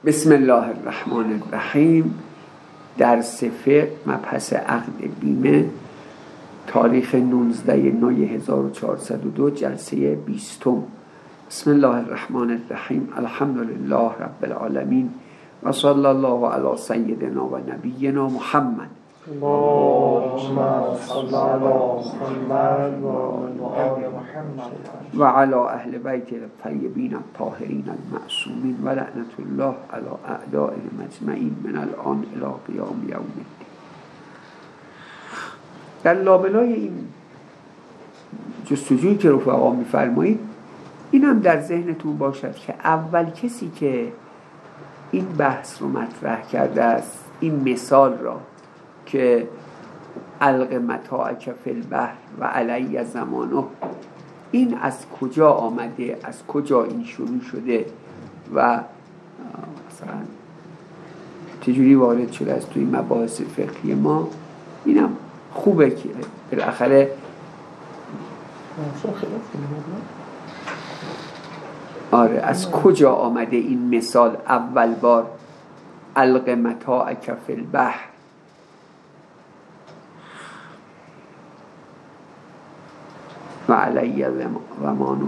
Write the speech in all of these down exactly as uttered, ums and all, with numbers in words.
بسم الله الرحمن الرحیم. درس فقه مبحث عقد بیمه، تاریخ نوزده نوامبر هزار و چهارصد و دو، جلسه بیستم. بسم الله الرحمن الرحیم. الحمد لله رب العالمین و صلی الله علی سیدنا و نبینا محمد. اللهم صل علی محمد و آل محمد و علی اهل بیت الطیبین الطاهرین المعصومین و لعنت الله علی اعدائهم اجمعین من الان الی قیام یوم الدین. در لابلای این جستجویی که رفقا می‌فرمایید، این هم در ذهنتون باشد که اول کسی که این بحث رو مطرح کرده است، این مثال را که الق متاعک فی البحر و علی زمانه، این از کجا آمده، از کجا این شروع شده و مثلا چجوری وارد شده از توی مباحث فقهی ما، اینم خوبه که بالاخره آره از کجا آمده این مثال اول بار الق متاعک فی البحر و علی ضمانه.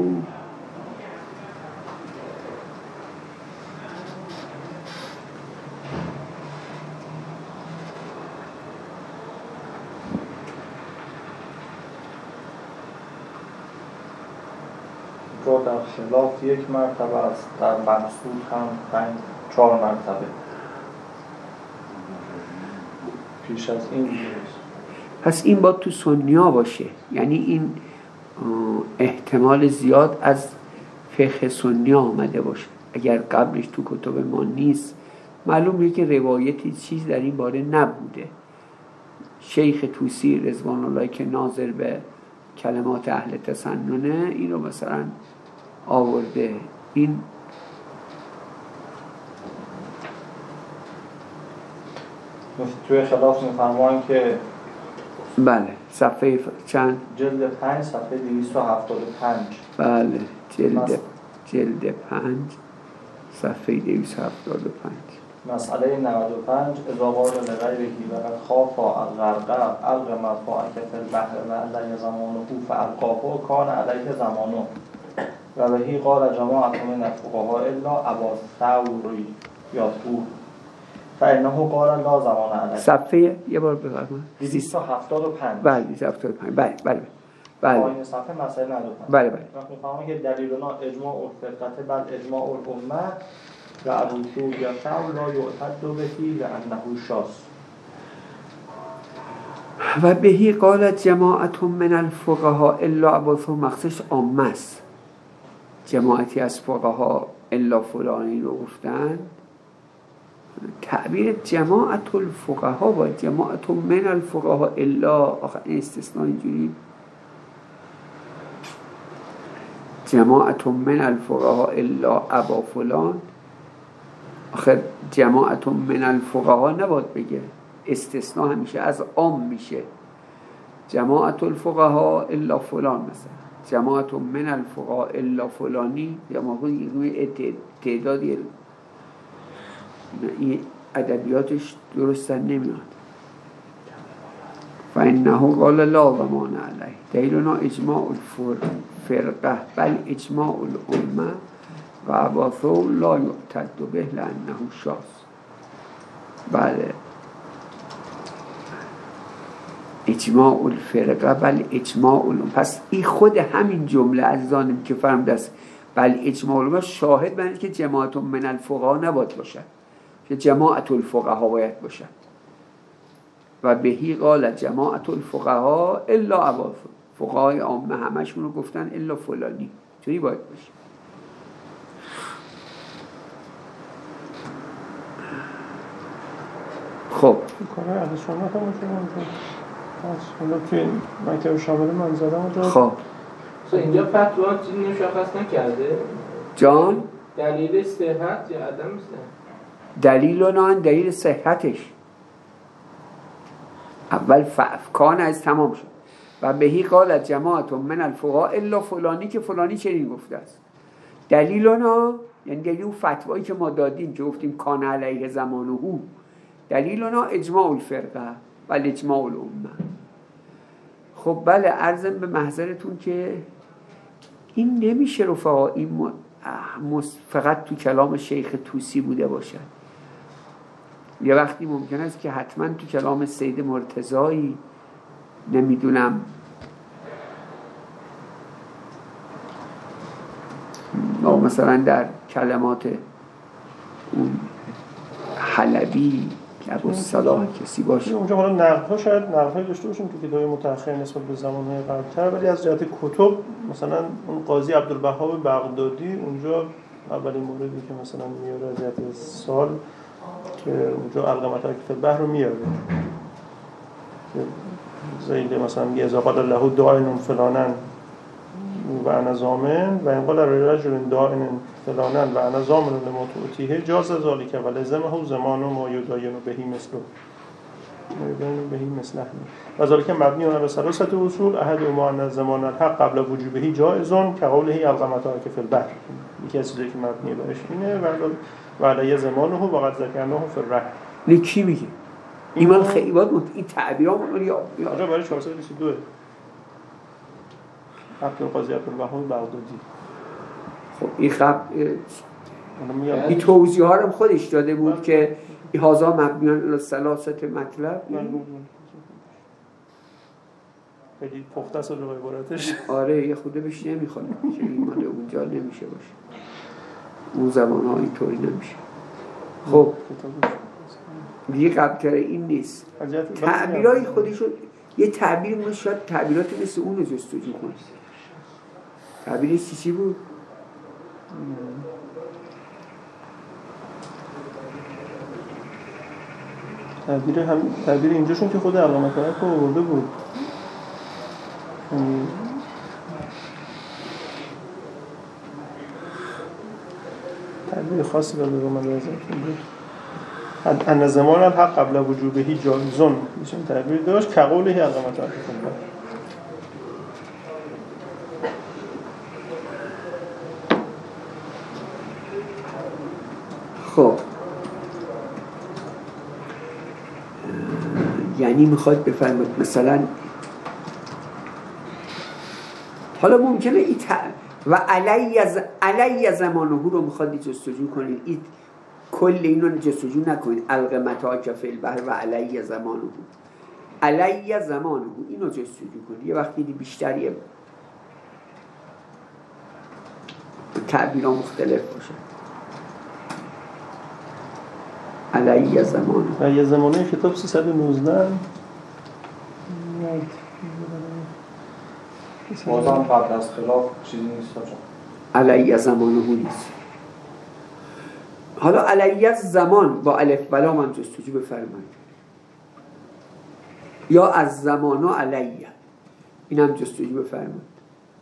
رو در خلاف یک مرتبه است، در مقصود هم پنج چهار مرتبه پیش از این. پس این باید تو سنیا باشه، یعنی این احتمال زیاد از فقه سنیا آمده باشه. اگر قبلش تو کتب ما نیست، معلومه که روایتی چیز در این باره نبوده. شیخ طوسی رضوان الله که ناظر به کلمات اهل تسننه، این رو مثلا آورده. این توی خلاف می‌فرمایند که بله صفحه چند؟ جلد پنج صفحه دویست و هفتاد و پنج. بله جلد جلد پنج صفحه دویست و هفتاد و پنج. مسئله نود و پنج اذا قال لغیره وقد خاف الغرق الق متاعک فی البحر و علی زمانه فالقاه کان علیه زمانه و بهی قال جماعت من الفقهاء الا ابا ثور یا ثور فانه قال لا زمان علیه. صفحه یه بار بفرمایید. دویست و هفتاد و پنج. بله دویست و هفتاد و پنج. بله بله بله. پایین صفحه مسئله نود و پنج. بله بله. می‌فهمم که دلیلنا اجماع الفقهه بل اجماع الامه و ابو ثور یا ثور لا یعتد بهی و انه شاذ. و بهی قالت جماعت من الفقهاء الا ابو ثور، مخصوص عامه است. جماعتی از فقها الا فلانی رو گفتن. تعبیر جماعت الفقها با جماعت من الفقها الا، آخه استثناء اینجوری جماعت من الفقها الا ابا فلان، آخه جماعت من الفقها نباید بگه، استثناء همیشه از عام میشه. جماعت الفقها الا فلان، مثلا جماعت من الفقها الا فلانی، یا موقعی تعدادی این ادبیاتش درستن نمیاد. فانه قال لا ضمان علیه دلیلنا اجماع الفرقه بل اجماع الامه و ابا ثور لا یعتد به لانه شاذ. بله اجماع الفرقه بل اجماع الامه. پس این خود همین جمله عزیزانم که فرمود است بل اجماع الامه، شاهد بر اینه که جماعت من الفقها نباید باشد، که جماعت الفقها باید باشد. و بهی قال جماعت الفقها الا ابا ثور، فقهای عامه همشون رو گفتن الا فلانی، چونی باید باشه. خب کارهای اهل سنت هم میتونم حالا توی مکتب شامل منظره اونجا. خب اینجا فتوا چیزی مشخص نکرده؟ جان دلیل صحت یا عدم صحت؟ دلیل و نه دلیل صحتش اول فافکان از تمام شد. و بهی قالت جماعت من الفقهاء الا فلانی، که فلانی چنین گفته است. دلیلنا یعنی دلیل اون فتوایی که ما دادیم که گفتیم کان علیه زمانه دلیلنا اجماع الفرقه و اجماع الامه. خب بله، عرضم به محضرتون که این نمیشه رفقا این فقط تو کلام شیخ طوسی بوده باشد. یه وقتی ممکن است که حتما تو کلام سید مرتضایی، نمیدونم یا مثلا در کلمات اون حلبی ابو صلاح کسی باشه. اونجا حالا نقدها شاید نقدهای داشته باشیم تو کتاب متأخر نسبت به زمانهای قبل‌تر، ولی از جهت کتب مثلا اون قاضی عبدالوهاب بغدادی اونجا اولین موردی که مثلا میاره از جهت سال که اونجا القمت‌های فی البحر رو میاره، زیل مثلا میگه اذا قال له دائن فلانا و انا ضامن و ان قال رجل دائن فلانا و انا ضامن لما تؤتیه جاز ذلك و لزمه زمان ما یداین بهی مثله یداین بهی مثله و ذلك مبنی علی ثلاثه اصول احد ما ان زمان الحق قبل وجوبه جائز كقوله القمتها فی البحر، یکی از چیزایی که مبنی برش اینه و علی زمانه و قد ذکرناه فی الرحم. نه کی میگه ایمان خیلی باید این تعبیرامون یا آجا برای چهارصد و بیست و دو عبدالقاضی عبدالوهاب بغدادی. خب این خب این توضیح ها رو خودش داده بود من که هازا مبنیان الثلاثه مطلب. خیلی پخته است رو عبارتش. آره یه خوده بهش نمیخواد که این مال اونجا نمیشه باشه، اون زمان ها اینطوری نمیشه. خب دیگه قبلتر این نیست. تعبیرهای خودشون یه تعبیر ما شاید تعبیرات مثل اون رو جستجو کنید. تعبیر چی چی بود؟ تعبیر هم تعبیر اینجاشون که خود علامه طلب رو آورده بود. تعبیر خاصی داره رو من لازم بود. ان زمان الحق قبل وجوبه جایزون میشه تعبیر داشت که قوله علامه طلب. خب یعنی میخواد بفرمید مثلا حالا ممکنه ای ت... و علی از علی زمانه رو میخواد جستجو کنید، این کل اینو جستجو نکنید القمتها که فی البحر و علی زمانه علی زمانه اینو جستجو کنید. یه وقتی بیشتریه تعبیرها مختلف باشه. علی زمان علی زمانه کتاب سیصد و نوزده بازم قبل از خلاف چیزی نیست آجا. علی زمانه هو نیست. حالا علی زمان با الف بلا من جستجو بفرمایید، یا از زمان و علی اینم جستجو بفرمایید.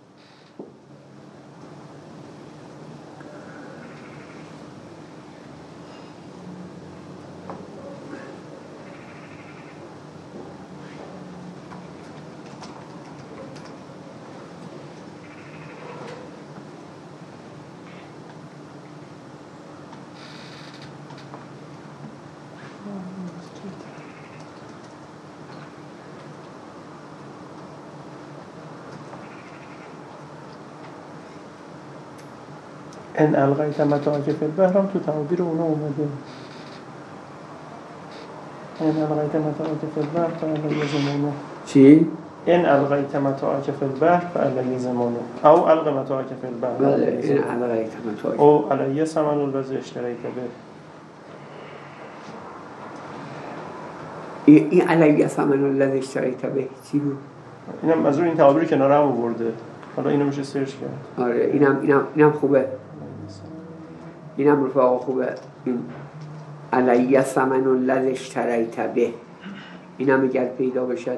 ان القیت متاعک فی البحر هم تو تعبیر اونا اومده. ان القیت متاعک فی البحر فعلی زمانه. چی؟ ان القیت متاعک فی البحر فعلی زمانه او الق متاعک فی البحر. بله ان القیت متاعک او علی ثمن الذی اشتریت به. این علی ثمن الذی اشتریت به چی بود؟ اینم از روی این تعبیر کنار هم آورده. حالا اینو میشه سرچ کرد. آره اینم اینم اینم خوبه. اینم رفاقا خوبه. این علی ثمن الذی اشتریت به اینم اگر پیدا بشد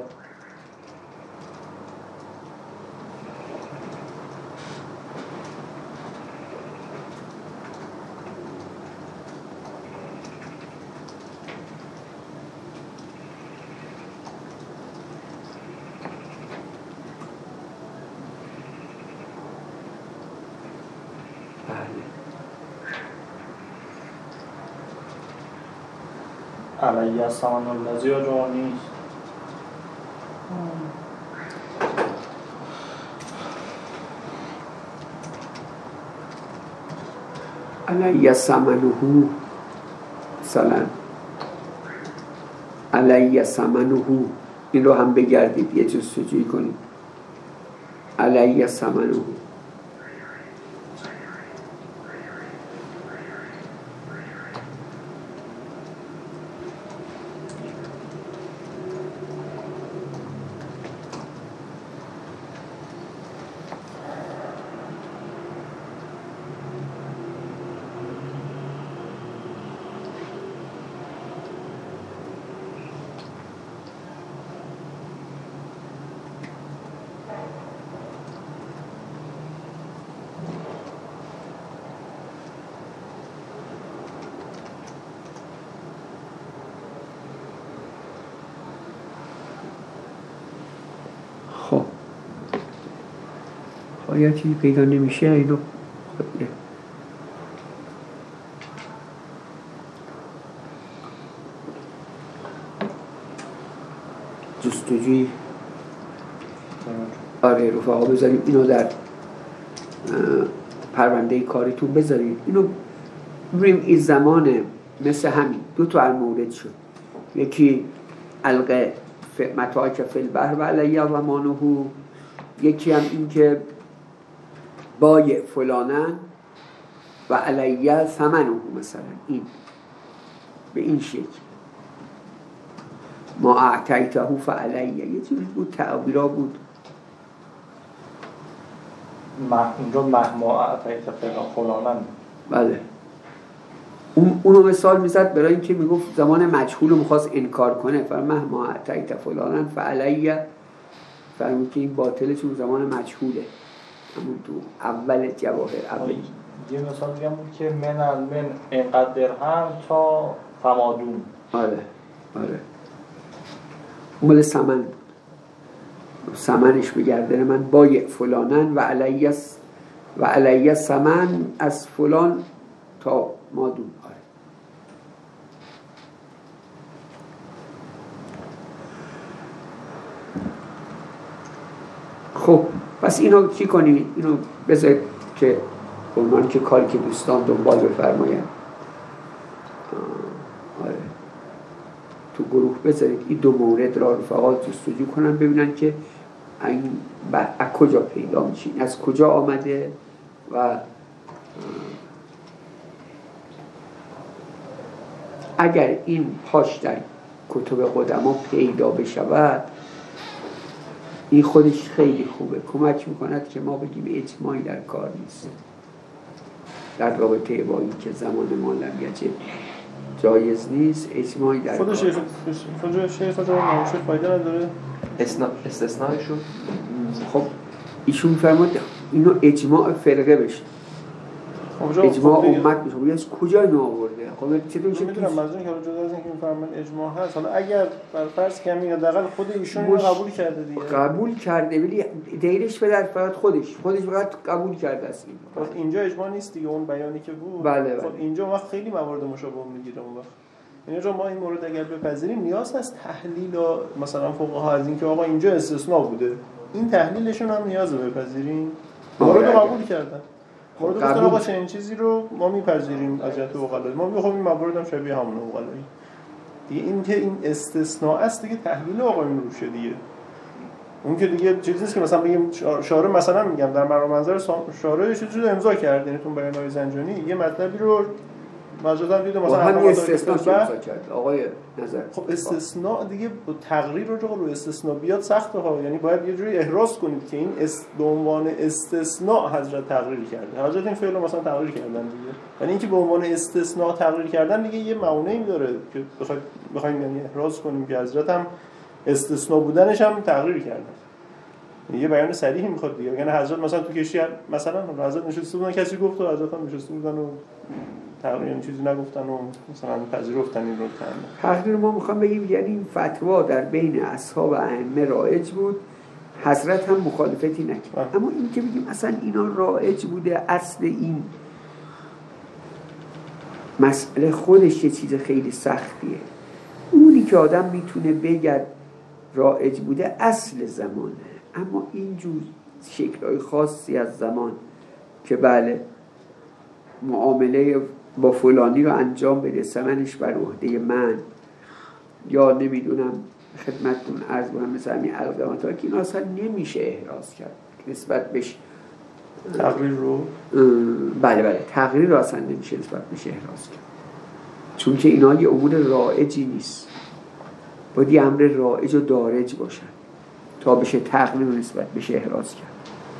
علی الثمن الذی یا جواب نیست. علی ثمنه مثلا علی ثمنه، این رو هم بگردید یه جستجوی کنید. علی ثمنه یا چیزی پیدا نمیشه اینو جستجوی آره رفقا بذاریم، اینو در پرونده کاریتون بذارید. اینو بریم این زمان مثل همین دو تا المورد شد، یکی القه متاعک فی البحر و علی ضمانه، یکی هم این که بای فلانن و علیه ثمنه، مثلا این به این شکل ما اعطیته فعلیه، یه چیزی بود تعبیرا بود. اینجا مهما اعطیته فلانن، بله اون اونو مثال میزد برای اینکه میگفت زمان مجهول رو میخواست انکار کنه، فمهما اعطیته فلانن فعلیه، فرمود که این باطله چون زمان مجهوله. همون تو اول جواهر اول یه مثال دیگه بود که من من اینقدر درهم تا فمادون. آره آره مال سمن، سمنش بگردن من بای فلانن و علیه و علیه سمن از فلان تا مادون. آره خب پس اینو چی کنی؟ اینو بذارید که عنوان که کاری که دوستان دنبال بفرمایند. آره تو گروه بذارید این دو مورد را رفقات جستجو کنن ببینن که این از کجا پیدا میشه، از کجا آمده و اگر این پاش در کتب قدما پیدا بشود این خودش خیلی خوبه، کمک میکند که ما بگیم اجماعی در کار نیست در رابطه با این که زمان ما لم یجب جایز نیست، اجماعی در کار خودش خودش شیخ خودش نمیشه فایده نداره استثناء شد. خب ایشون فرمود اینو اجماع فرقه بشه، اجماع خب امت میشه. خب از کجا اینو آورده؟ خب چطور میشه؟ میدونم منظورم که جدا از اینکه میفرمایید اجماع هست، حالا اگر بر فرض کمی حداقل خود ایشون اینو قبول کرده دیگه، قبول کرده ولی دیرش به در فقط خودش خودش فقط قبول کرده است. پس اینجا اجماع نیست دیگه، اون بیانی که بود. بله بله. خب اینجا وقت خیلی موارد مشابه میگیره اون وقت. یعنی جو ما این مورد اگر بپذیریم نیاز هست تحلیل و مثلا فقها از اینکه آقا اینجا استثناء بوده، این تحلیلشون هم نیاز بپذیریم. مورد قبول کردن. مورد گفتن آقا چنین چیزی رو ما میپذیریم از جهت اوغلایی، ما میخوایم این موارد هم شبیه همون اوغلایی دیگه. این که این استثناء است دیگه تحلیل آقایون روشه دیگه. اون که دیگه چیزی نیست که مثلا بگیم شارع مثلا میگم در مرام منظر شارع یه چیزی رو امضا کرد، یعنی تو بیانیه زنجانی یه مطلبی رو مجازا دیده مثلا همین استثناء کرد آقای نظر. خب استثناء دیگه تقریر رو رو استثناء بیاد سخته ها، یعنی باید یه جوری احراز کنید که این است به عنوان استثناء حضرت تقریر کرده، حضرت این فعل رو مثلا تقریر کردن دیگه، یعنی اینکه به عنوان استثناء تقریر کردن دیگه یه معنی داره که بخواید بخوایم یعنی احراز کنیم که حضرت هم استثناء بودنش هم تقریر کردن، یه بیان صریحی میخواد دیگه. یعنی حضرت مثلا تو کشتی مثلا حضرت نشسته بودن کسی گفت و حضرت هم نشسته بودن و تقریبا چیزی نگفتن و مثلا پذیرفتن این رو کردن. تقریر ما میخوام بگیم یعنی این فتوا در بین اصحاب و ائمه رایج بود، حضرت هم مخالفتی نکرد. اما این که بگیم اصلا اینا رایج بوده، اصل این مسئله خودش یه چیز خیلی سختیه. که آدم میتونه بگه رایج بوده اصل زمانه، اما اینجور شکل‌های خاصی از زمان که بله معامله با فلانی رو انجام بده، ثمنش بر عهده من، یا نمیدونم خدمتتون عرض کنم مثل همین القیامت ها که این اصلا نمیشه احراز کرد نسبت بهش تقریر رو بله بله تقریر رو اصلا نمیشه نسبت بهش احراز کرد، چون که اینا یه امور رائجی نیست، باید یه امر رائج و دارج باشن تا بشه تقریر رو نسبت بهش احراز کرد.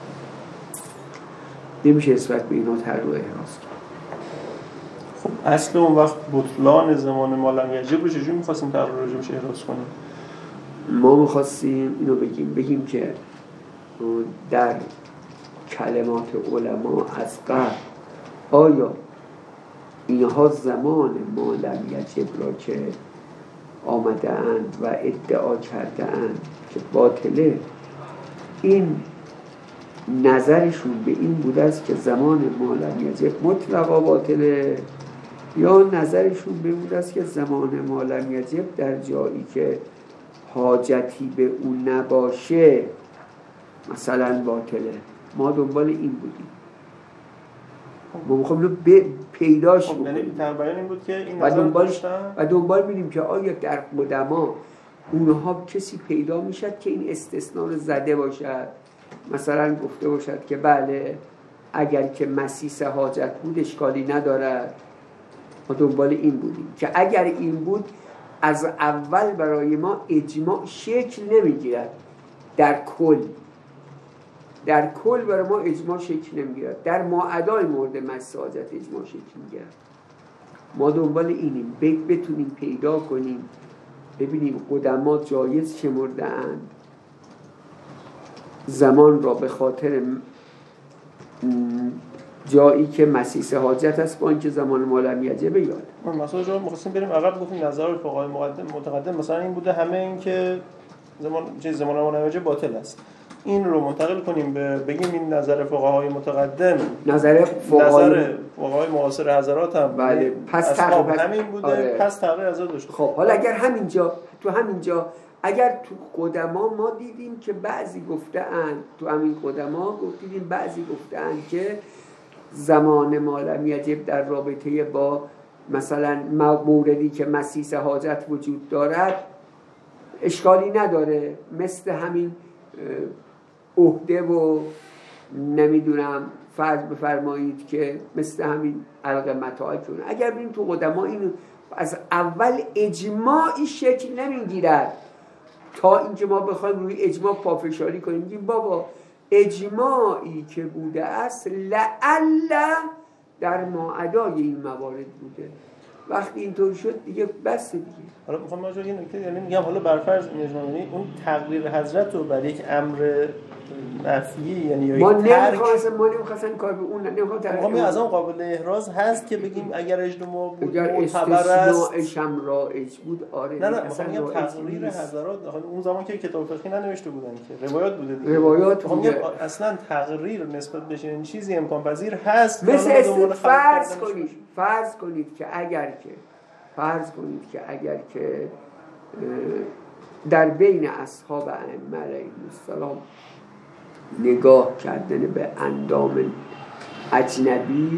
نمیشه نسبت به اینا تقریر رو احراز کرد. خب اصل اون وقت بطلان زمان ما لم یجب رو چجوری می‌خواستیم تقریر رو بهش احراز کنیم؟ ما می‌خواستیم اینو بگیم بگیم که در کلمات علما از قبل آیا اینها زمان ما لم یجب را که آمده اند و ادعا کرده اند که باطله، این نظرشون به این بوده است که زمان ما لم یجب مطلقا باطله، یا نظرشون به این بوده است که زمان ما لم یجب در جایی که حاجتی به اون نباشه مثلا باطله. ما دنبال این بودیم، ما میخوام اینو پیداش خب یعنی تقریبا این بود که این و نظر دنبال داشتن و دنبال می‌بینیم که آیا در قدما اونها کسی پیدا میشد که این استثناء رو زده باشد، مثلا گفته باشد که بله اگر که مسیس حاجت بود اشکالی ندارد. ما دنبال این بودیم که اگر این بود از اول برای ما اجماع شکل نمیگیرد، در کل در کل برای ما اجماع شکل نمیگیرد، در ماعدای مورد مسیس حاجت اجماع شکل میگیرد. ما دنبال اینیم بتونیم پیدا کنیم ببینیم قدما جایز شمرده اند زمان را به خاطر جایی که مسیس حاجت است با اینکه زمان ما لم یجب یاد. ما مثلا جا می‌خواستیم بریم عقب گفتیم نظر فقهای مقدم متقدم مثلا این بوده همه این که زمان چیز زمان ما لم یجب باطل است، این رو منتقل کنیم به بگیم این نظر فقهای متقدم نظر فقهای نظر فقهای معاصر حضرات هم بله پس تقریبا همین بوده. آره. پس تغییر از داشت. خب حالا اگر همینجا تو همینجا اگر تو قدما ما دیدیم که بعضی گفته‌اند، تو همین قدما دیدیم بعضی گفته‌اند که زمان ما لم یجب در رابطه با مثلا موردی که مسیس حاجت وجود دارد اشکالی نداره، مثل همین عهده و نمیدونم فرض بفرمایید که مثل همین علق متاع کنه. اگر ببینیم تو قدما اینو از اول اجماعی شکل نمیگیرد تا اینکه ما بخوایم روی اجماع پافشاری کنیم میگیم بابا اجماعی که بوده است لعل در ماعدای این موارد بوده. وقتی اینطور شد دیگه بس دیگه. حالا میخوام ما یه نکته یعنی میگم حالا برفرض این اجماع یعنی اون تقریر حضرت رو برای یک امر نفی یعنی یا ما نمیخواستیم ما نمیخواستن کار به اون نمیخوام ما می از اون قابل احراز هست که بگیم اگر اجماع بود اگر معتبر است استثناءش هم رایج بود آره نه نه اصلا میگم تقریر حضرات اون زمان که کتاب فقهی ننوشته بودن که روایات بوده دیگه روایات بوده. اصلا تقریر نسبت به این چیزی امکان پذیر هست مثل فرض کنید فرض کنید که اگر که فرض کنید که اگر که در بین اصحاب ائمه علیهم السلام نگاه کردن به اندام اجنبی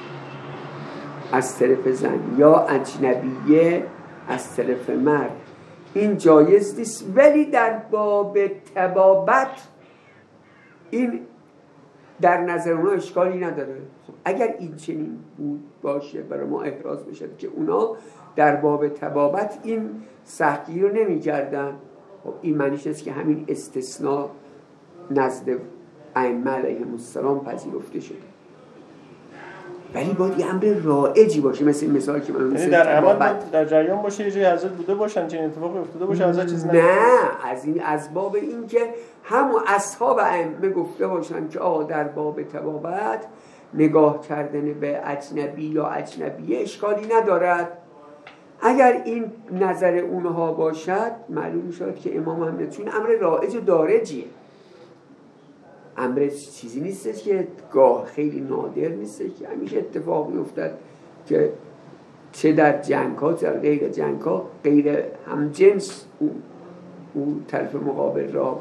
از طرف زن یا اجنبیه از طرف مرد این جایز نیست، ولی در باب طبابت این در نظر اونا اشکالی نداره. خب اگر این چنین بود باشه برای ما احراز بشه که اونا در باب طبابت این سختی رو نمی کردن، خب این معنیش است که همین استثناء نزد ائمه علیهم السلام پذیرفته شده، ولی باید یه امر رایجی باشه مثل این مثال که من مثل در عمل در جریان باشه یه جای حضرت بوده باشن چنین اتفاقی افتاده باشه حضرت چیز نه از این از باب این که همون اصحاب ائمه گفته باشن که آقا در باب طبابت نگاه کردن به اجنبی یا اجنبیه اشکالی ندارد. اگر این نظر اونها باشد معلوم شد که امام هم چون امر رایج و دارجیه، امر چیزی نیستش که گاه خیلی نادر نیستش که همیشه اتفاق میافتد که چه در جنگ ها چه در غیر جنگ ها غیر همجنس او, او طرف مقابل را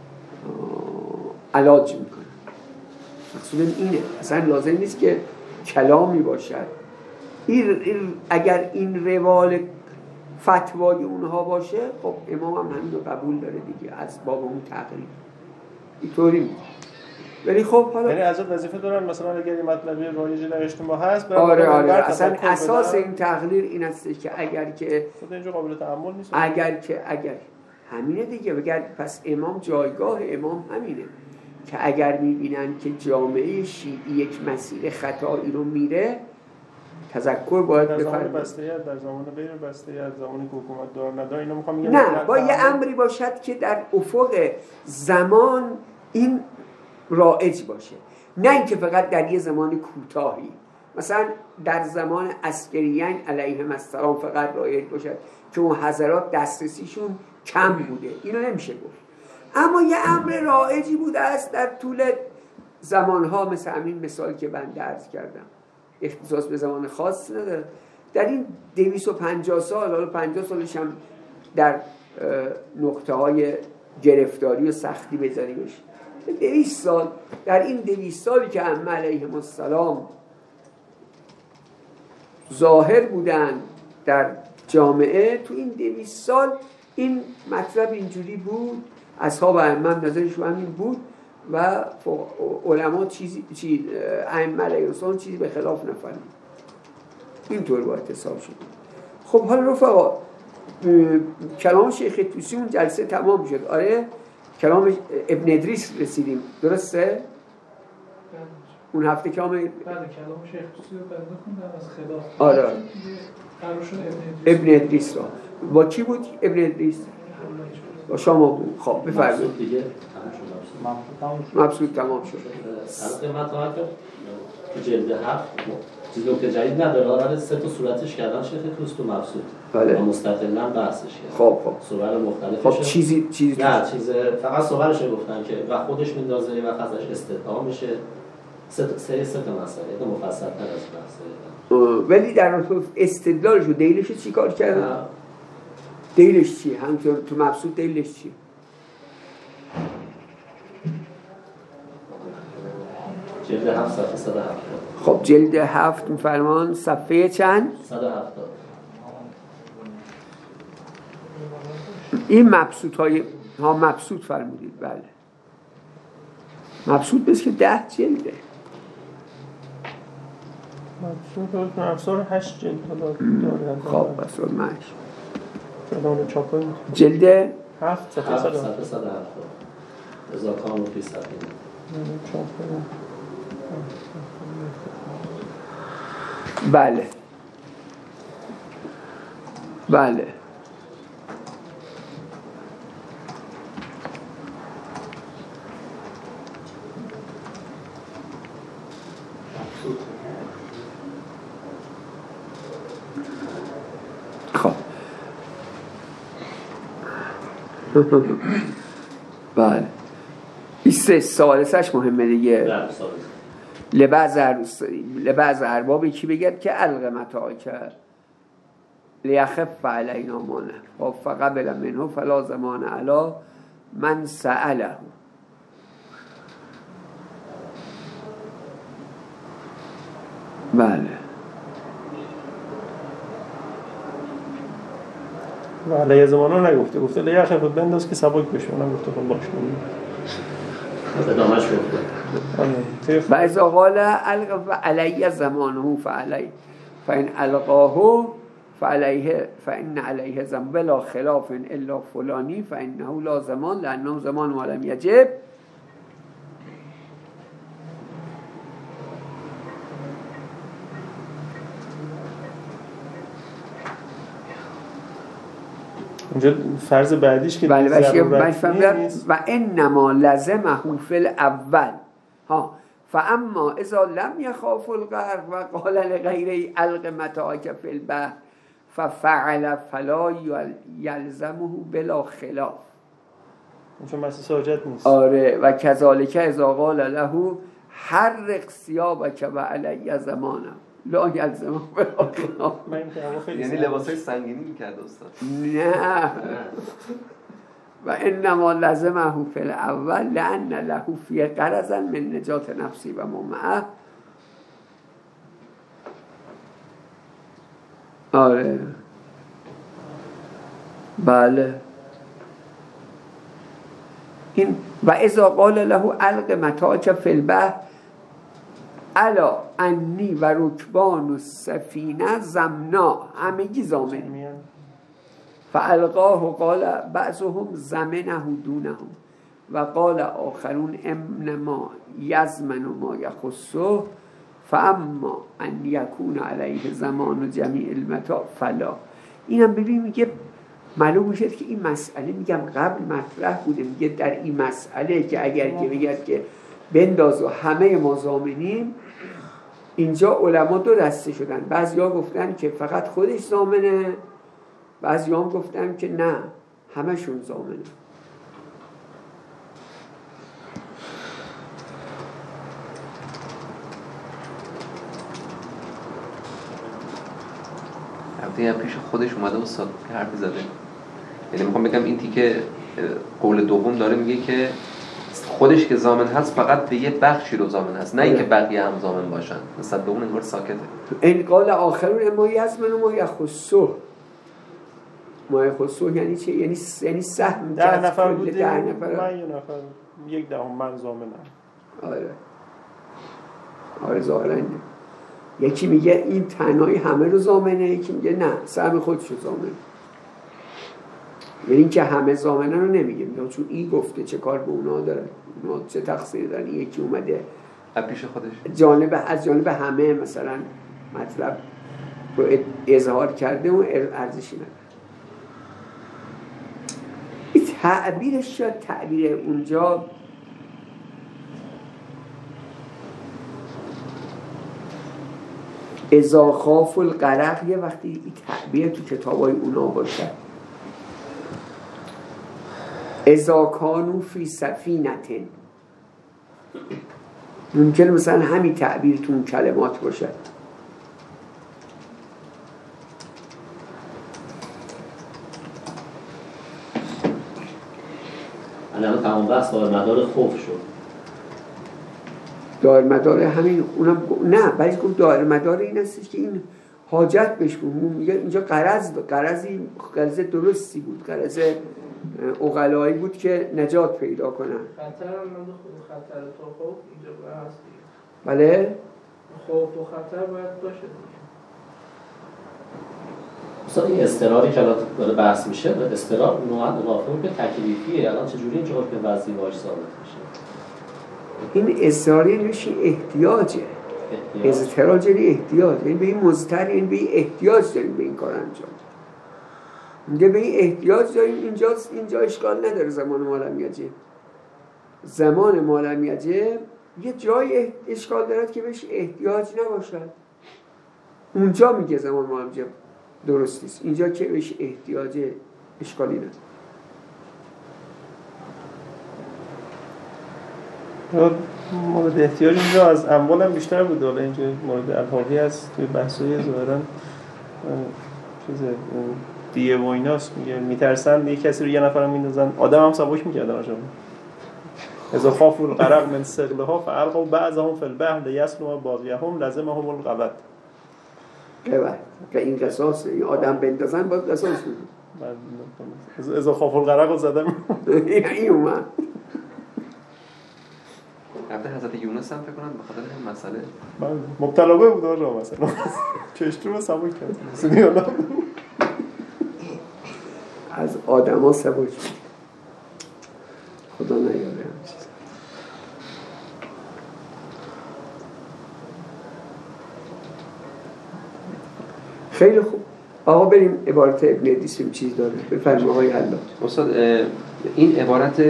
علاج میکنه. مقصود اینه، اصلا لازم نیست که کلامی باشد. این اگر این روال فتوای اونها باشه، خب امام هم همین رو قبول داره دیگه، از باب اون تقریر اینطوری میگه. ولی خب حالا یعنی ازت وظیفه دارن مثلا اگر این مطلبی رایجی در اجتماع هست، آره آره اصلا اساس این تقریر این است که اگر که خود اینجا قابل تأمل نیست، اگر که اگر همینه دیگه، بگرد پس امام جایگاه امام همینه که اگر میبینن که جامعه شیعی یک مسیر خطایی رو میره، تذکر باید در زمان بفرمایید. بسته‌یت، در زمان غیر بسته‌یت، زمانی که حکومت دار نداره، اینو میخوام میگم نه، با یه امری باشد که در افق زمان این رایج باشه، نه اینکه فقط در یه زمان کوتاهی، مثلا در زمان عسکریین علیهم السلام فقط رایج باشد که اون حضرات دسترسیشون کم بوده، اینو نمیشه گفت. اما یه امر رایجی بوده است در طول زمانها، مثل همین مثال که من عرض کردم، اختصاص به زمان خاص نداره. در این دویست و پنجاه سال، حالا پنجاه سالش هم در نقطه های گرفتاری و سختی بذاریمش، دویست سال، در این دویست سالی که ائمه علیهم السلام ظاهر بودن در جامعه، تو این دویست سال این مطلب اینجوری بود، اصحاب ائمه نظرشون همین بود و علما چیزی چیز ائمه علیهم السلام چیزی به خلاف نفهمید. اینطور باید حساب شد. خب حالا رفقا، کلام شیخ طوسی اون جلسه تمام شد. آره کلام ابن ادریس رسیدیم، درسته؟ اون هفته کلام بله کلام شیخ طوسی رو بنده خوندم از خلاف. آره قرار شد ابن ادریس را با کی بود ابن ادریس؟ با شما بود. خب بفرمایید. دیگه مبسوط تمام شد. از قیمت ها که جلد هفت چیز نکته جدید نداره، آره سه تا صورتش کردن شیخ طوسی تو مبسوط بله. و مستقلاً بحثش کرد. خب خب صور مختلفش. خب چیزی چیزی نه چیز فقط صورش گفتن که و خودش میندازه و ازش استدعا میشه. سه سه سه تا مسئله تو مفصل تر از بحثه. ولی در استدلالش و دلیلش چیکار کردن؟ دلیلش چیه؟ همونطور تو مبسوط دلیلش چیه؟ جلد هفت صفحه صد و هفتاد. خب جلد هفت میفرمان صفحه چند؟ صد و هفتاد. این مبسوط های ها مبسوط فرمودید. بله مبسوط بس که ده جلده. مبسوط افسار هشت جلد داره. خب افسار مش فلان چاپه جلد هفت صفحه صد و هفتاد. ازا کانو فی صفحه بله بله خب بله این سه سالسش مهمه دیگه. لبعض عروس لبعض اربابی کی بگد که القمتا کرد لیخف علینا مانه و فقبل منه فلا زمان علا من سأله. بله و علیه زمانه نگفته، گفته لیخف بنداز که سبک بشه، نگفته خب باشه ادامهش گفته. و اذا قال القى علی زمانه فعلی فان القاه فعليه فان علیه زمان بلا خلاف الا فلانی فانه لا زمان لانه زمان ما لم یجب. اونجا فرض بعدیش که بله ضرورت نیست و انما لزمه فی الاول ها فاما اذا لم يخاف الغرق و قال لغیره الق متاعک فی البحر ففعل فلا یلزمه بلا خلاف. چون مسئله ساجت نیست. آره و کذالک اذا قال له حرق ثیابک و علی زمانه لا یلزمه من این که خیلی یعنی لباسای سنگینی میکرد استاد. نه و انما لزمه فی الاول لان له فی غرضا من نجات نفسی و ما معه. آره بله. این و اذا قال له الق متاعک فی البحر الا انی و رکبان و سفینه زمنا، همگی زامن. فالقاه و قال بعضهم زمنه دونهم و قال آخرون انما یزمن ما یخصه فاما ان یکون علیه زمان و جمیع المتاع فلا. اینم ببین میگه معلوم میشه که این مسئله میگم قبل مطرح بوده. میگه در این مسئله که اگر که بگید که بنداز و همه ما ضامنیم، اینجا علما دو دسته شدن. بعضیا گفتن که فقط خودش ضامنه، بعضیا هم گفتن که نه همشون ضامنه. البته پیش خودش اومده استاد که حرفی زده. یعنی میخوام بگم این تیکه قول دوم داره میگه که خودش که ضامن هست فقط به یه بخشی رو ضامن هست، نه اینکه بقیه هم ضامن باشن. مثلا به اون انگار ساکته. این قال آخرون ما یزمن و ما یخصه. ما یخصه یعنی چه؟ یعنی یعنی سهم ده نفر بودیم، ده نفر من یه نفر یک دهم من ضامنم. آره آره ظاهرا یکی میگه این تنهایی همه رو ضامنه، یکی میگه نه سهم خودشو ضامنه. یعنی که همه ضامنه رو نمیگه، چون این گفته چه کار به اونا داره، اونا چه تقصیر دارن. یکی اومده پیش خودش جانب از جانب همه مثلا مطلب رو اظهار کرده و ارزشی نداره. این تعبیرش شد تعبیر اونجا اذا خاف الغرق، یه وقتی این تعبیر تو کتابای اونا باشه. اذا کانوا فی سفینة، ممکنه مثلا همین تعبیر تو اون کلمات باشه. الان تمام بحث دار مدار خوف شد. دار مدار همین اونم نه، ولی گفت دار مدار این هستش که این حاجت بهش بود. میگه اینجا قرض قرضی قرض درستی بود، قرض عقلایی بود که نجات پیدا کنن. خطر من خود خطر تو خوف اینجا باید هست دیگه. بله خوف و خطر باید باشه دیگه. مثلا این استقراری که الان داره بحث میشه، استقرار نوعاً اضافه به تکلیفیه. الان چجوری اینجا حکم وضعی باش ثابت میشه؟ این اصراری نمیشه، احتیاجه. اضطراج یعنی احتیاج، یعنی به این مضطر، یعنی به این احتیاج داریم به این کار انجام. میگه به این احتیاج داریم. اینجا اینجا اشکال نداره. زمان مالمیجه زمان مالمیجه یه جای اشکال دارد که بهش احتیاج نباشد. اونجا میگه زمان مالمیجه درست نیست. اینجا که بهش احتیاج اشکالی نداره. مورد احتیاج اینجا از اموال هم بیشتر بود. حالا اینجا مورد الحاقی هست توی بحثای ظاهرا چیز دیه و ایناست. میگه میترسن یه کسی رو یه نفرم میندازن، آدم هم سبک میکردن آجا. اذا خافوا الغرق من ثقلها فالقوا بعضهم فی البحر لیسلوا باقیهم لزمهم الغبط. بله که این قصاص این آدم بندازن باید قصاص بود. اذا خافوا الغرق رو زدم این اومد. البته حضرت یونس هم فکر کنم به خاطر این مسئله مبتلا به بود آجا. مثلا چشتو رو سبک کرد از آدم ها سبک خدا نیاره هم چیز. خیلی خوب آقا بریم عبارت ابن ادریس چیز داره بفرمایید آقای حلاج. استاد این عبارت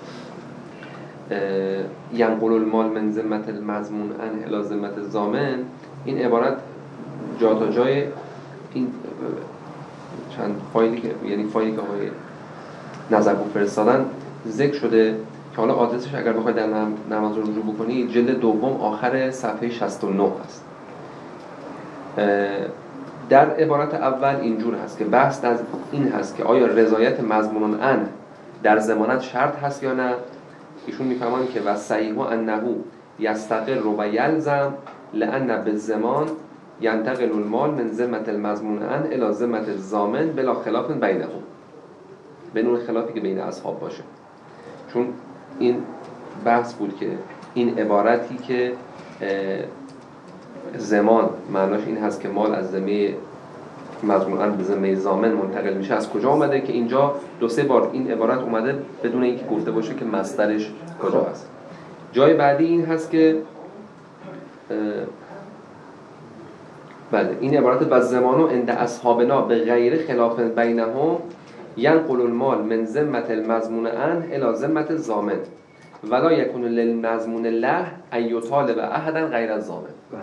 ینقل المال من ذمت المضمون عن الی ذمت الضامن، این عبارت جا تا جای این چند فایلی که یعنی فایلی که آقای نظرگو فرستادن ذکر شده که حالا آدرسش اگر بخواید در نماز رجوع بکنید جلد دوم آخر صفحه شصت و نه هست. در عبارت اول اینجور هست که بحث از این هست که آیا رضایت مضمون ان در ضمانت شرط هست یا نه. ایشون میفهمن که و صحیح انه یستقر و یلزم لان بالضمان ینتقل المال من ذمه المضمون ان الى ذمه الضامن بلا خلاف بینهم، بدون خلافی که بین اصحاب باشه. چون این بحث بود که این عبارتی که زمان معناش این هست که مال از ذمه مضمون ان به ذمه ضامن منتقل میشه، از کجا اومده که اینجا دو سه بار این عبارت اومده بدون اینکه گفته باشه که مصدرش کجا هست. جای بعدی این هست که بله این عبارت بز زمانو عند اصحابنا به غیر خلاف بینهم ینقل المال من ذمه المضمون ان الى ذمه الضامن ولا یکون للمضمون له ان یطالب احدا غیر الضامن.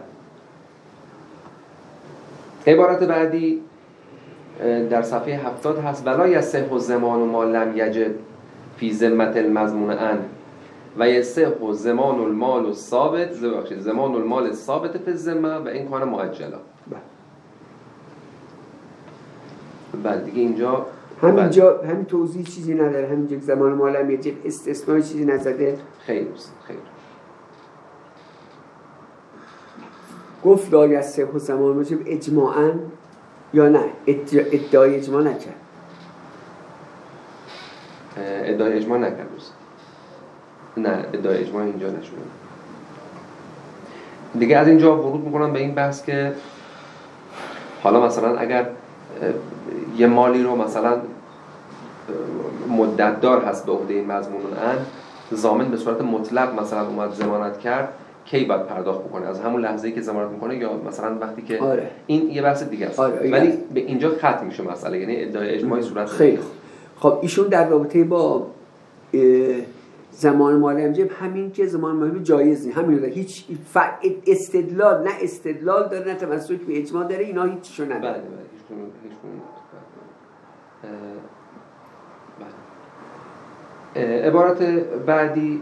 عبارت بعدی در صفحه هفتاد هست ولا یصح زمان ما لم یجب فی ذمه المضمون ان و یصح زمان المال الثابت ببخشید زمان المال الثابت فی الذمه و این کان مؤجلا. بله دیگه اینجا همینجا همین توضیح چیزی نداره، همینجا زمان مال لم یجب استثناء چیزی نزده. خیر خیر گفت لا یصح زمان موجب اجماعاً یا نه ادعای اجماع نکرد؟ ادعای اجماع نکرد نه ادعای اجماع اینجا نشده. دیگه از اینجا ورود میکنم به این بحث که حالا مثلا اگر یه مالی رو مثلا مدت دار هست به عهده مضمون ان، ضامن به صورت مطلق مثلا اومد ضمانت کرد، کی باید پرداخت بکنه؟ از همون لحظه‌ای که ضمانت میکنه یا مثلا وقتی که آره. این یه بحث دیگه است. آره. ولی به اینجا ختم میشه مسئله، یعنی ادعای اجماعی صورت خیلی خب ایشون در رابطه با زمان مال امجب همین که زمان مال جایز نیست، همین رو هیچ استدلال نه استدلال داره نه تمسک به اجماع داره، اینا هیچشون نداره. بله بله هیچ بله. عبارت بعدی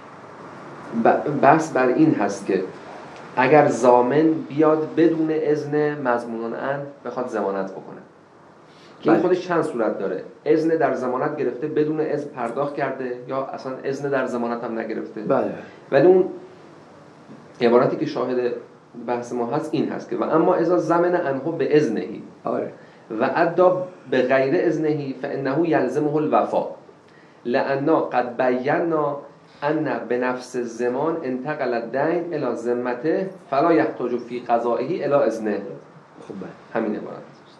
بحث بر این هست که اگر ضامن بیاد بدون اذن مضمون ان بخواد ضمانت بکنه که این خودش چند صورت داره، اذن در ضمانت گرفته بدون اذن پرداخت کرده یا اصلا اذن در ضمانت هم نگرفته. بله. ولی اون عبارتی که شاهد بحث ما هست این هست که و اما اذا ضمن انه به اذنهی آره و ادا به غیر اذنهی فانه یلزمه الوفا لأننا قد بینا ان بنفس الزمان انتقل الدین الى ذمته فلا یحتاج فی قضائه الى اذنه. خب همین عبارت.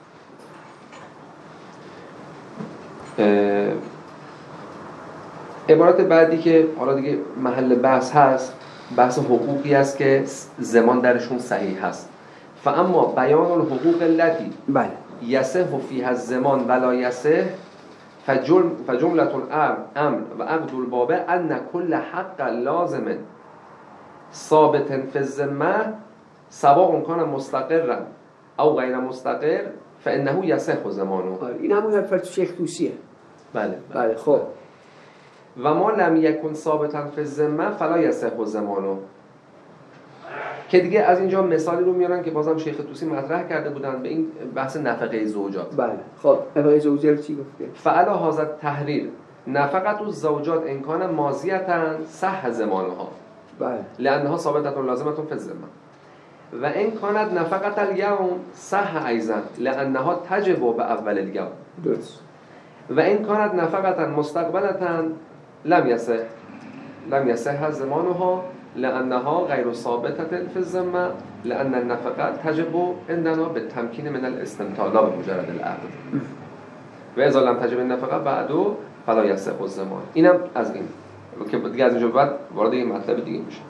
عبارت بعدی که حالا دیگه محل بحث هست بحث حقوقی است که زمان درشون صحیح هست. فاما بیان الحقوق التي بله یصح فیها الزمان ولا یصح فجمل فجملة الامر و عقد الباب ان كل حق لازم ثابت في الذمه سواء كان مستقرا او غیر مستقر فانه یصح زمانه. این همون حرف شیخ طوسیه. بله بله خب و ما لم یکن ثابتا فی الذمه فلا یصح زمانه که دیگه از اینجا مثالی رو میارن که بازم شیخ طوسی مطرح کرده بودن به این بحث نفقه زوجات. بله خب نفقه زوجات رو چی گفته؟ فعلا حاضر تحریر نفقت الزوجات امکان ماضیتن صح زمانها بله لانها ثابتة لازمة فی الذمه و این کانت نفقت الیوم صح ایضا لانها تجب به اول اليوم درست و این کانت نفقت مستقبلة لم یصح لم یصح زمانها لانها غیر ثابتة فی الذمه لان النفقه تجب عندنا بالتمکین من الاستمتاع لا بمجرد العقد و اذا لم تجب النفقه بعدو فلا یصح الزمان. اینم از این که دیگه از اینجا بعد وارد این مطلب دیگه میشه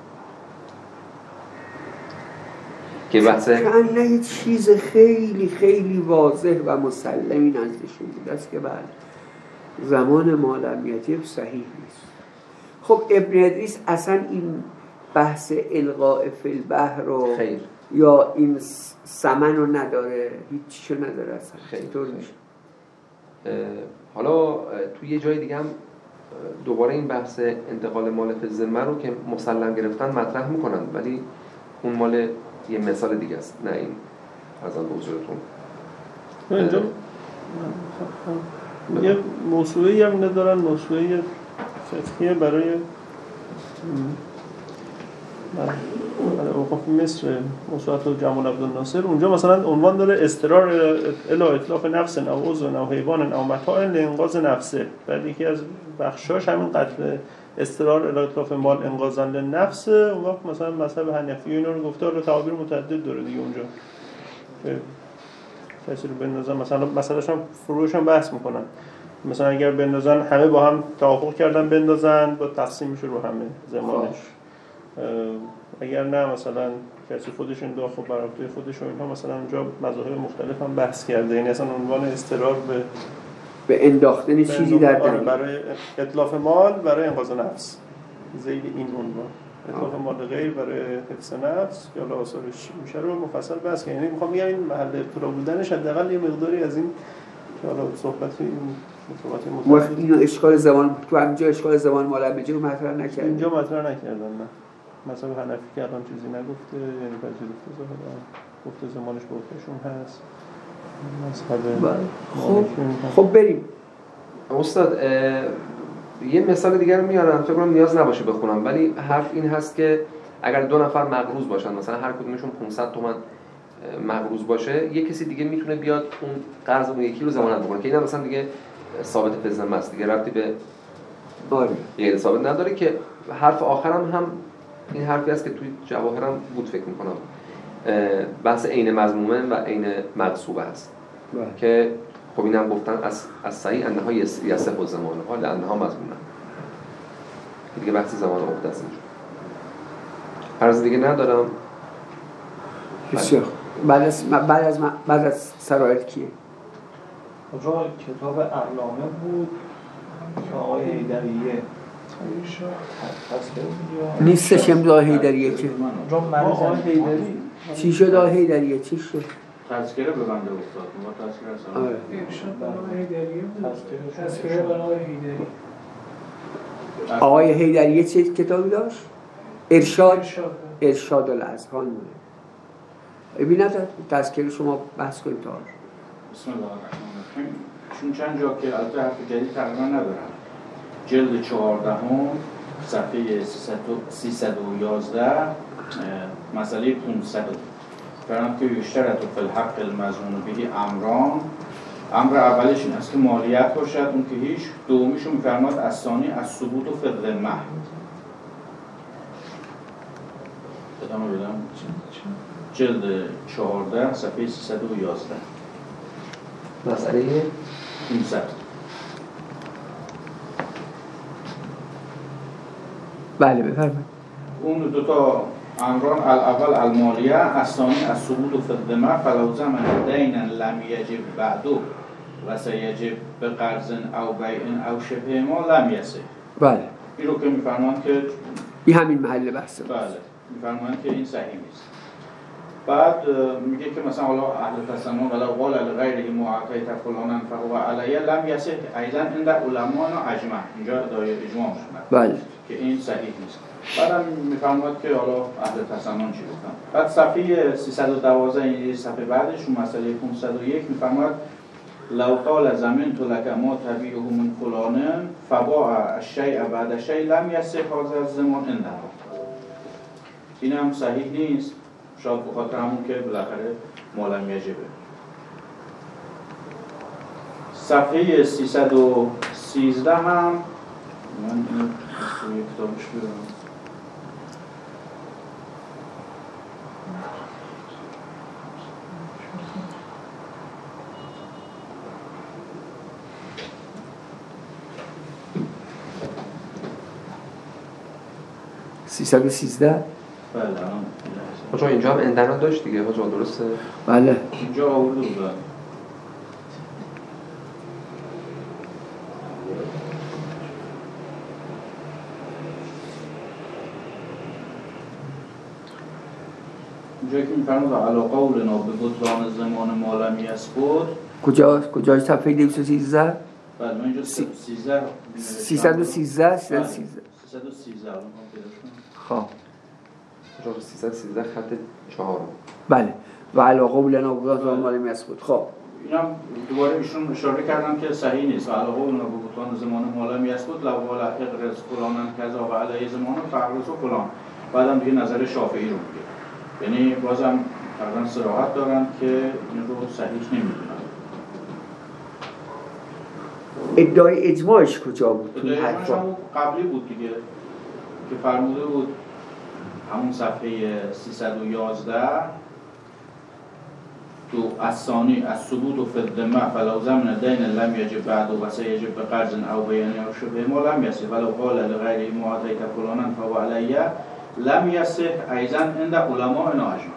که بحث نه یه چیز خیلی خیلی واضح و مسلمی نزدشون بود است که بعد زمان مالمیتی صحیح نیست. خب ابن ادریس اصلا این بحث القاء فی البحر رو خیر یا این سمن رو نداره، هیچیشو نداره اصلا. خیر چطور میشه؟ حالا توی یه جای دیگه هم دوباره این بحث انتقال مال فی الذمه رو که مسلم گرفتن مطرح میکنن ولی اون مال یه مثال دیگه است، نه این ارزم به حضورتون. اینجا یه موسوعه‌ای هم ندارن، موسوعه فقهی برای برای اوقاف مصر، موسوعات جمال عبدالناصر. اونجا مثلا عنوان داره اضطرار الی اتلاف نفس او عضو او حیوان او متاع لانقاذ نفسه. بعد یکی از بخشاش همین قتل اضطرار الی اتلاف مال انقاذا للنفس. اون وقت مثلا مذهب حنفی اینا رو گفته، رو تعابیر متعدد داره دیگه اونجا که کسی رو بندازن، مثلا مثلاش هم فروش هم بحث میکنن، مثلا اگر بندازن همه با هم توافق کردن بندازن با تقسیم میشه رو همه زمانش، اگر نه مثلا کسی خودش انداخت و برای خودش و اینها، مثلا اونجا مذاهب مختلف هم بحث کرده، یعنی اصلا عنوان اضطرار به به انداختن چیزی در آره دل برای اتلاف مال برای انقاذ نفس، ذیل این عنوان اتلاف مال غیر برای حفظ نفس که حالا آثارش میشه رو مفصل بحث کنیم. یعنی میخوام بگم این محل ابتلا بودنش حداقل یه مقداری از این که حالا صحبتی این صحبتی وقت اینو اشکال زمان تو همینجا اشکال زمان مالمجه رو مطرح نکردن، اینجا مطرح نکردن. نه مثلا حنفی که الان چیزی نگفته، یعنی پذیرفته ظاهرا گفته زمانش با خودشون هست. مذهب خب خب بریم استاد. یه مثال دیگر رو میارم، فکر کنم نیاز نباشه بخونم، ولی حرف این هست که اگر دو نفر مقروض باشن، مثلا هر کدومشون پانصد تومان مقروض باشه، یه کسی دیگه میتونه بیاد اون قرض اون یکی رو ضمانت بکنه که اینا مثلا دیگه ثابت به ذمه است دیگه، ربطی به آره غیر ثابت نداره. که حرف آخرم هم این حرفی است که توی جواهرم بود فکر میکنم، بحث عین مضمومه و عین مغصوبه است که خب اینم گفتن از از صحیح انها یصح الزمان حال انها مضمومه دیگه، بحث زمان عقده است. عرض دیگه ندارم. بسیار بعد از بعد از بعد از سرایت کیه؟ اونجا کتاب علامه بود که آقای حیدریه نیستش امضا حیدریه که اونجا مریض حیدری چی شد؟ آقای حیدریه چی شد؟ تذکره به بنده افتاد. ما تذکره اصلا آره ارشاد برای هیدریه بود. تذکره برای هیدری. آقای حیدریه چه کتابی داشت؟ ارشاد ارشاد ارشاد الاذهان بود. ببینید تذکره شما بحث کنید تا بسم الله الرحمن الرحیم. چون چند جا که البته حرف جدید تقریبا ندارم. جلد چهاردهم صفحه سیصد و یازده مسئله پانصد فرام که یشترط فی الحق المظنون به امران. امر اولش این است که مالیت باشد، اون که هیچ. دومیشو میفرماد از ثانی از ثبوت و فی الذمه. ادامه بدم. جلد چهارده صفحه سیصد و یازده مسئله پانصد. بله بفرمایید. اون دو تا امران الاول المالیه، الثانی الثبوت فی الذمه. فلو زمن دینا لم یجب بعدو و سیجب بقرض او بیع او شبه ما لم یصح. بله این رو که میفرمایند که این همین محل بحثه. بله میفرمایند که این صحیح نیست. بعد میگه که مثلا حالا اهل تسنن ولا قال لغیره معاقیت فلانا فهو علیه لم یصح ایضا عند علما اجمع. اینجا ادعای اجماع شد بله که این صحیح نیست. بعدم میفرماید که حالا اهل تسنن چی گفتن. بعد صفحه سیصد و دوازده این صفحه بعدش اون مسئله پانصد و یک میفرماید لو قال زمنت لك ما تبيعه من فلان فباع الشيء بعد الشيء لم يصح هذا الزمان عنده. این هم صحیح نیست، شاید بخاطر همون که بالاخره مالم یجبه. صفحه سیصد و سیزده هم من این کتابش بیارم. سیصد و سیزده بله حاجا اینجا هم اندنا داشت دیگه حاجا، درسته؟ بله اینجا آورده بود. اینجا که میفرمود علی قولنا به بطلان زمان ما لم یثبت. کجا کجا صفحه دویست و سیزده؟ بله من اینجا سیزده سیصد و سیزده سیصد و سیزده سیصد و سیزده الان خب حاجا سیصد و سیزده خط چهارم. بله و علا قولنا بطلان مال میسکت. خب اینا دوباره ایشون اشاره کردم که صحیح نیست. علا قولنا بطلان زمان مال میسکت لو قال اقرض فلانن کذا و علی زمان فاقرض فلان. بعدم دیگه نظر شافعی رو میگه. یعنی بازم تقریبا صراحت دارن که این رو صحیح نمیدونن. ادعای اجماعش کجا بود؟ ادعای اجماعش هم قبلی بود دیگه که فرموده بود همون صفحه سیصد و یازده تو الثانی الثبوت و فدمه فلو زمن دین لم یجب بعد و سیجب بقرض او بیان او شبه ما لم یصح ولو قال لغیر معاطیت فلانا فهو علیه لم یصح ایضا عند علماء اجماع.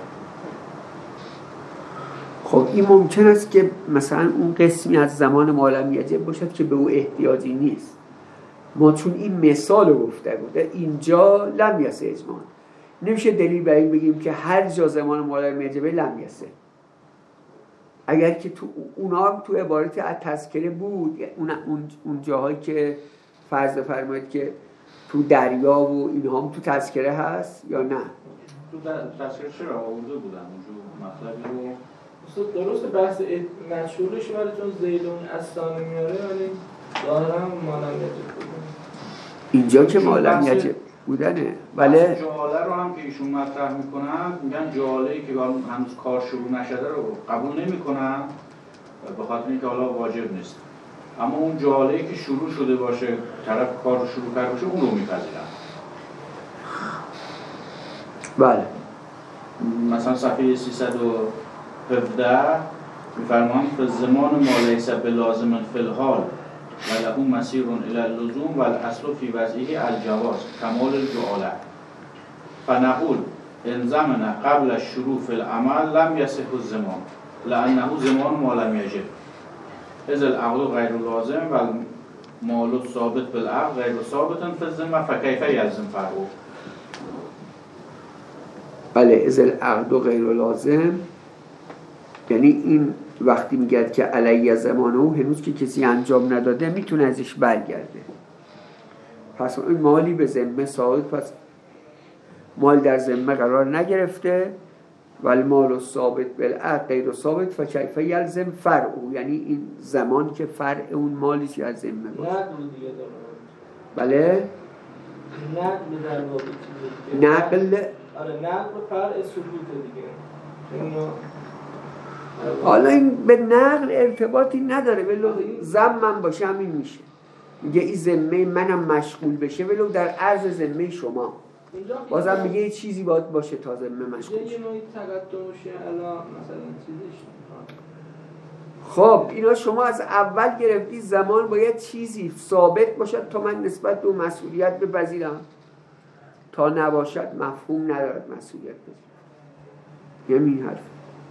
خب این ممکن است که مثلا اون قسمی از زمان ما لم یجب باشد که به او احتیاجی نیست. ما چون این مثال رو گفته بوده اینجا لم یصح اجماع، نمیشه دلیل بر این بگیم که هر جا زمان ما لم یجب لم یصح. اگر که تو اونا هم تو عبارت از تذکره بود، اون اون جاهایی که فرض فرمایید که تو دریا و اینها هم تو تذکره هست یا نه؟ تو تذکره چرا آورده بودن اونجا مطلبی رو؟ درسته بحث مشهورش ولی چون زیلون اصلانی میاره ولی ظاهرا مالم یجب بودن اینجا که مالم یجب بودنه. ولی جاله رو هم که ایشون مطرح میکنن میگن جاله‌ای که هنوز کار شروع نشده رو قبول نمیکنن به خاطر اینکه حالا واجب نیست، اما اون جاله‌ای که شروع شده باشه طرف کار رو شروع کرده باشه اون رو میپذیرن. بله مثلا صفحه سیصد و هفده میفرمان که زمان ما لیس بلازم فی الحال و له مسیر الی اللزوم و الاصل فی وضعه الجواز کمال الجعاله فنقول ان زمن قبل الشروع فی العمل لم یصح الزمان لانه زمان ما لم یجب اذ العقل غیر لازم و المال ثابت بالعقل غیر ثابت فی الذمه فکیف یلزم فرعه. بله اذ العقل غیر لازم یعنی این وقتی میگه که علیه زمانه و هنوز که کسی انجام نداده میتونه ازش برگرده. پس این مالی به ذمه ثابت، پس مال در ذمه قرار نگرفته ولی مال ثابت بالعقل غیر ثابت فکیف یلزم فرع، یعنی این زمان که فرع اون مالی که از ذمه باشه. نقل دیگه داره. بله نقل در واقع نقل آره نقل فرع ثبوت دیگه. اینو حالا این به نقل ارتباطی نداره، ولو ذمم باشه همین میشه. میگه این ذمه منم مشغول بشه ولو در عرض ذمه شما، بازم میگه یه چیزی باید باشه تا ذمه مشغول یه نوعی تقدمشه الان مثلا چیزش. خب اینا شما از اول گرفتی زمان باید چیزی ثابت باشد تا من نسبت به مسئولیت بپذیرم، تا نباشد مفهوم ندارد مسئولیت بپذیرم. همین حرف.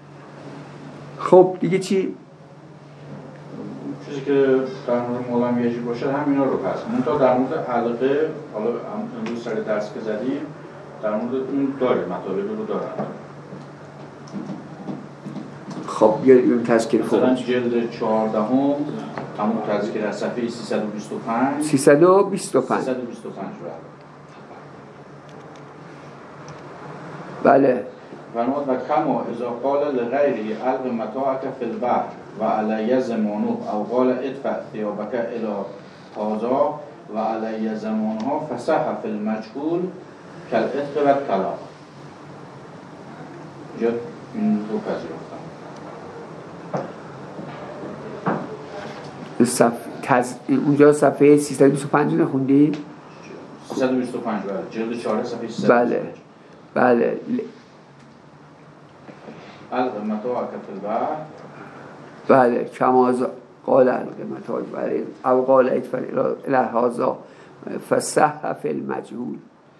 خب دیگه چی؟ چیزی که در مورد مولم یجب باشه همینا رو پس منتها در مورد حلقه حالا امروز سر درس که زدیم در مورد اون داره مطالبی رو دارن. خب بیاریم تذکر فوق مثلا جلد چهاردهم همون تذکر از صفحه سیصد و بیست و پنج سیصد و بیست و پنج سیصد و بیست و پنج بله. فرمود و کما اذا قال لغیره الق متاعک فی البحر و علی زمانه او قال ادفع ثیابک الی هذا و علی زمانها فصح فی المجهول کالعتق و الطلاق. اینجا این رو پذیرفتم. صف... تز... اونجا صفحه سیصد و بیست و پنج نخوندی؟ سیصد و بیست و پنج بله جلد چهار صفحه سیصد و بیست و پنج. بله بله الق متاعک فی البحر بله کما قال الق متاعک بله او قال ادفع الی هذا فصح فی المجهول.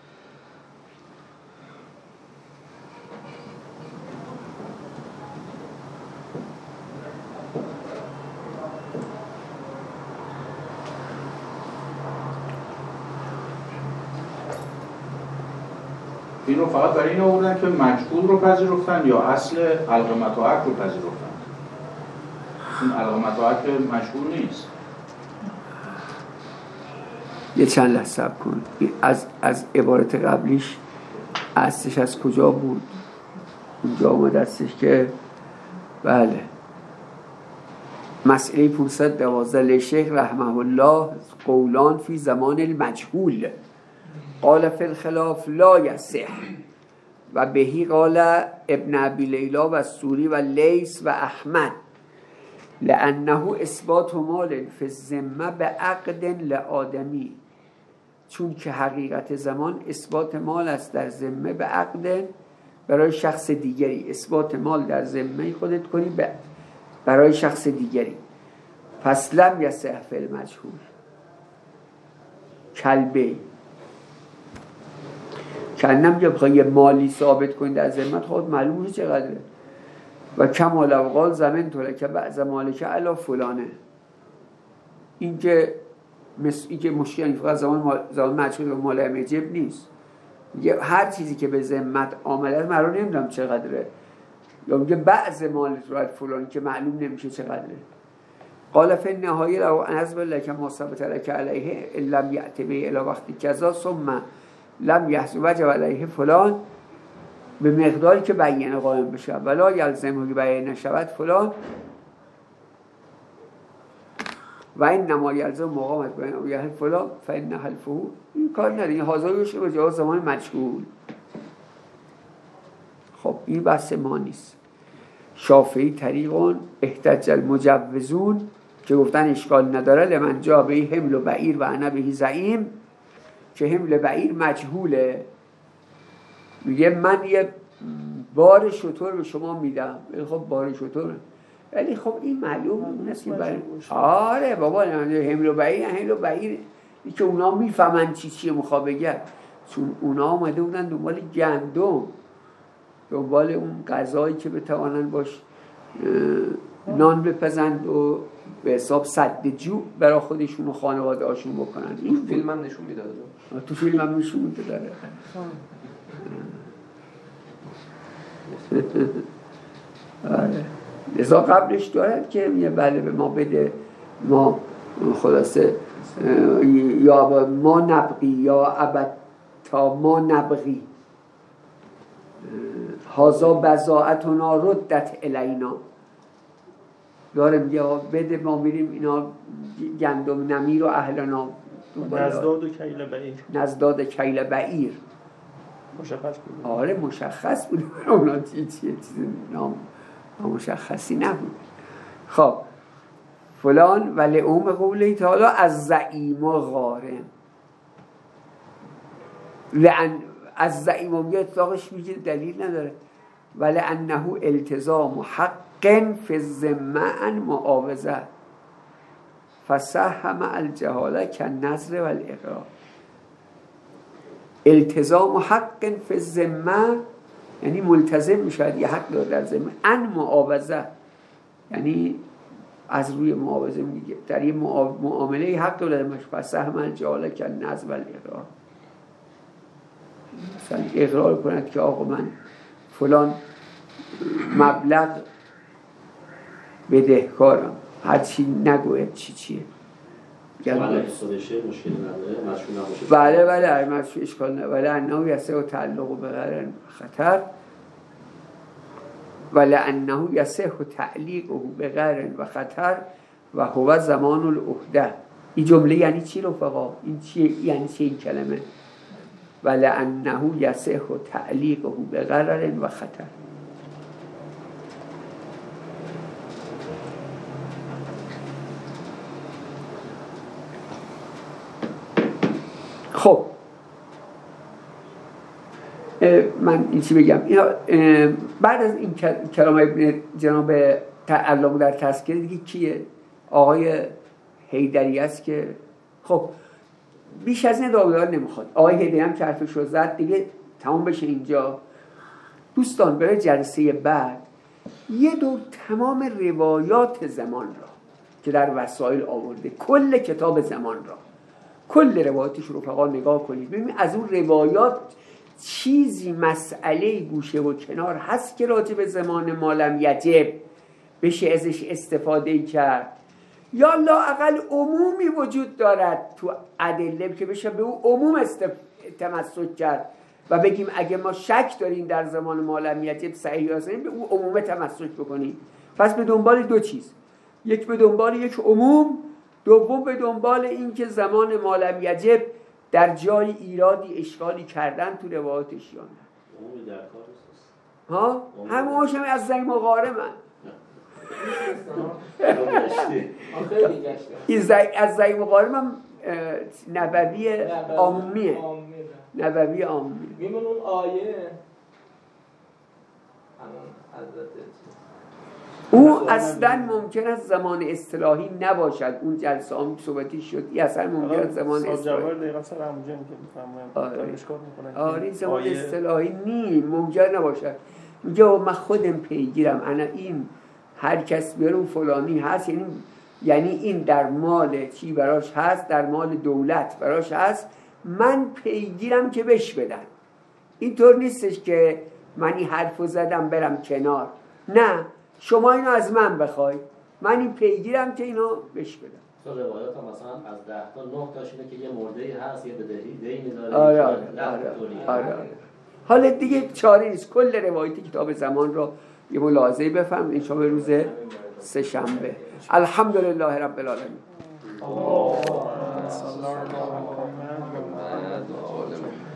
اینو فقط برای این آوردن که مجهول رو پذیرفتن یا اصل الق متاعک رو پذیرفتن؟ این الق متاعک مجهول نیست. یه چند لحظه صبر کن. از از عبارت قبلیش اصلش از کجا بود؟ اونجا آمده استش که بله مسئله پانصد و دوازده لشیخ رحمه الله قولان فی زمان المجهول قال فی الخلاف لا یصح و بهی قال ابن ابی لیلا و سوری و لیس و احمد لانه اثبات مال فی الذمه به عقد لآدمی، چون که حقیقت زمان اثبات مال است در ذمه به عقد برای شخص دیگری. اثبات مال در ذمه خودت کنی برای شخص دیگری. پس لم یصح فی المجهول کلبه کنم که بخوای یه مالی ثابت کنی در ذمت خود معلومه چقدره. و کمال اوقال زمین طوله که بعض مالک علا فلانه. این که مثل این که مشکل فقط زمان زمان مجهول و مال امجب نیست. هر چیزی که به ذمت آمده من رو نمیدونم چقدره، یا میگه بعض مال رو فلان که معلوم نمیشه چقدره. قال فی النهایه لو انزب لك ما ثبت لك علیه ان لم یأتی به الی وقتی کذا ثم لم یحصل وجب علیه فلان، به مقداری که بیان قائم بشه ولا یلزمه که بیان نشود فلان و این نما یلزم مقامت بیان او یحل فلان فإن حلفه این کار نداره. این حاضر به جواز زمان مجهول. خب این بحث ما نیست. شافعی طریقون احتج المجوزون که گفتن اشکال نداره لمن جا به حمل و بعیر و انا بهی زعیم، که حمل بعیر مجهوله. میگه من یه بار شطور به شما میدم. خب بار شطور، ولی خب این معلوم نیست که برای آره بابا حمل و بعیر حمل و بعیر که اونا میفهمن چی چیه میخواد بگه، چون اونا آمده بودن دنبال گندم، دنبال اون غذایی که بتوانن باش نان بپزند و به حساب سد جو برای خودشون و خانواده هاشون بکنن. این فیلم هم نشون میداده، تو فیلم هم نشون میداده. آره لذا قبلش دارد که میگه بله به ما بده، ما خلاصه یا ما نبقی یا ابد تا ما نبقی هازا بزاعتنا ردت الینا. داره میگه بده ما میریم اینا گندم نمیر و اهلنا نزداد و کیل بعیر نزداد کیل بعیر مشخص بود. آره مشخص بود. اونا چی چی نام مشخصی نبود. خب فلان ولی اوم قوله تعالی از زعیم و غارم لأن از زعیم و میگه اطلاقش میگه دلیل نداره ولی انه التزام حق فی الذمه عن معاوضه فصح مع الجهاله كالنذر والاقرار. التزام حق فی الذمه یعنی ملتزم میشود یه حق داره در ذمه، عن معاوضه یعنی از روی معاوضه میگه در یه معامله حق داره مش فصح مع الجهاله كالنذر والاقرار. مثلا اقرار کند که آقا من فلان مبلغ بدهکارم، هرچی نگوید چی چیه بله سودشه مشکل نداره مشکل نباشه بله بله مشکل اشکال نداره ولی انه یسه و تعلق و بغیر خطر ولی انه یسه و تعلیق و بغیر و خطر و هو زمان العهده. این جمله یعنی چی رفقا؟ این چی یعنی چی این کلمه؟ ولی انه یسه و تعلیق و بغیر و خطر. خب من این چی بگم اینا بعد از این کلام ابن جناب تعلق در تذکره دیگه کیه؟ آقای حیدری است که خب بیش از این داودار نمیخواد. آقای حیدری هم که حرفش رو زد دیگه تمام بشه اینجا. دوستان برای جلسه بعد یه دور تمام روایات زمان را که در وسائل آورده، کل کتاب زمان را، کل روایاتش رو فقط نگاه کنید ببینید از اون روایات چیزی مسئله گوشه و کنار هست که راجع به زمان مالم یجب بشه ازش استفاده کرد، یا لااقل عمومی وجود دارد تو ادله که بشه به اون عموم تمسک کرد و بگیم اگه ما شک داریم در زمان ما لم یجب صحیح یا صحیح به اون عموم تمسک بکنیم. پس به دنبال دو چیز، یک به دنبال یک عموم، دوم به دنبال این که زمان ما لم یجب در جای ایرادی اشکالی کردن تو روایات شیعه ها همون هاشم از زنگ مقارمن این زنگ از زنگ مقارمم نبوی عامیه نبوی عامیه میمون اون آیه او اصلا ممکن است زمان اصطلاحی نباشد. اون جلسه هم صحبتی شد این اصلا ممکن است زمان اصطلاحی دقیقا سر همونجا که میفهمم اشکال میکنن آره زمان اصطلاحی نی ممکن نباشد. میگه من خودم پیگیرم انا این هر کس بیارون فلانی هست، یعنی یعنی این در مال چی براش هست، در مال دولت براش هست، من پیگیرم که بش بدن. اینطور نیستش که من این حرفو زدم برم کنار، نه شما اینو از من بخوای، من این پیگیرم که اینو بش بدم. تو روایات هم مثلا از ده تا نه تاش اینه که یه مرده‌ای هست، یه بدهی دیمی داره. آره آره آره, آره. حالا دیگه چاره نیست، کل روایت کتاب زمان رو یه ملاحظه‌ای بفهم ان شاء الله روز سه شنبه. الحمدلله رب العالمین. الله صلی الله علیه و آله.